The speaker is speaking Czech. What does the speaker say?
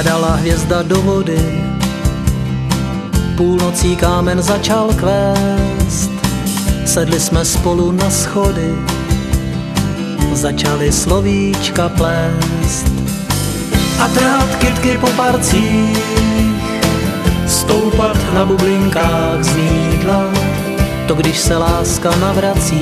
Padala hvězda do vody, půlnocí kámen začal kvést. Sedli jsme spolu na schody, začali slovíčka plést. A trhat kytky po parcích, stoupat na bublinkách z mýdla. To když se láska navrací,